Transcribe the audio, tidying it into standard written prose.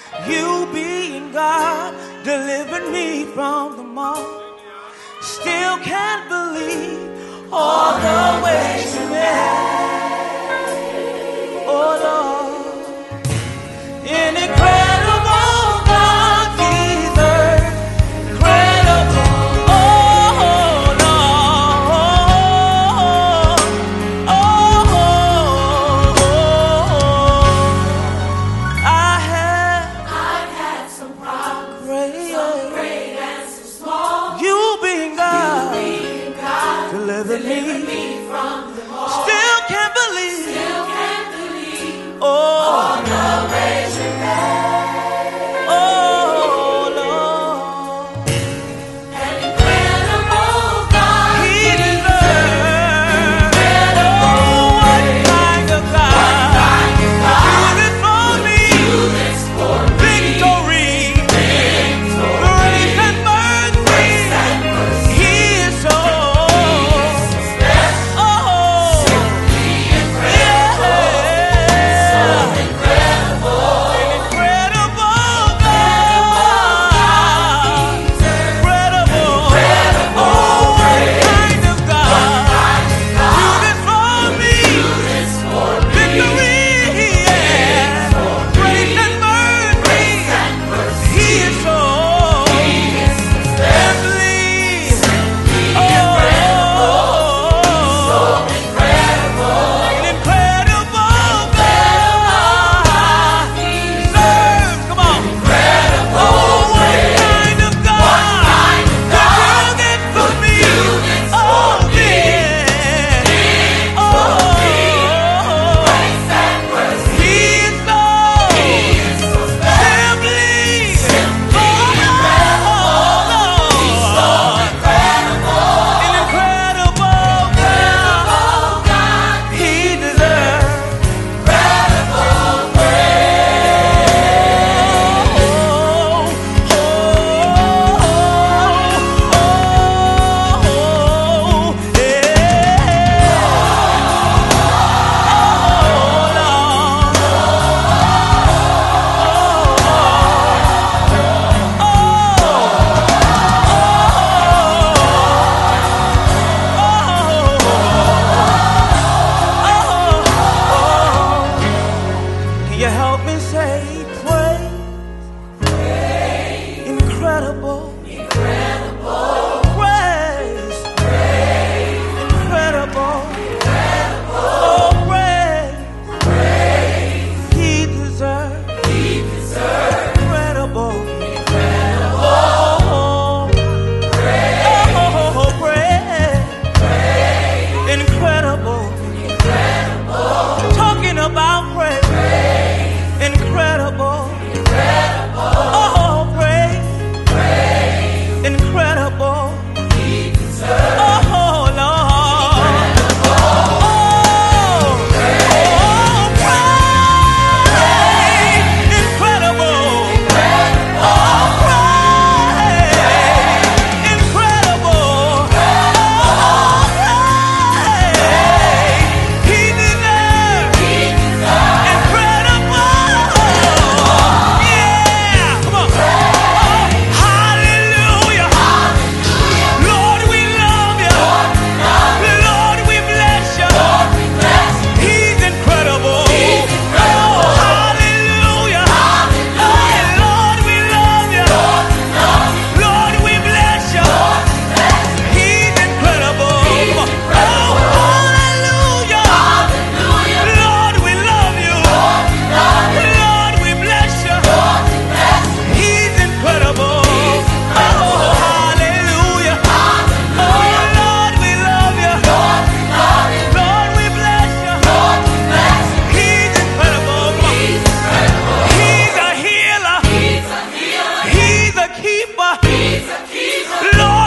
You being God delivered me from the mob. Still can't believe all the ways you made. Oh Lord, incredible God, Jesus, incredible. Oh Lord, I've had some problems, some great and some small. You being God, delivered me from them all. Still can't believe, all the ways you made. Oh Lord, an incredible God, He deserves. What kind of God? Do this for me, victory, grace and mercy. He is so. You help me say praise, incredible, praise, incredible, oh praise, He deserves, incredible, oh praise, incredible, talking about praise. Incredible, oh praise, incredible, oh Lord, praise, incredible, praise, incredible, praise, He deserves, incredible. He's a keeper. Lord,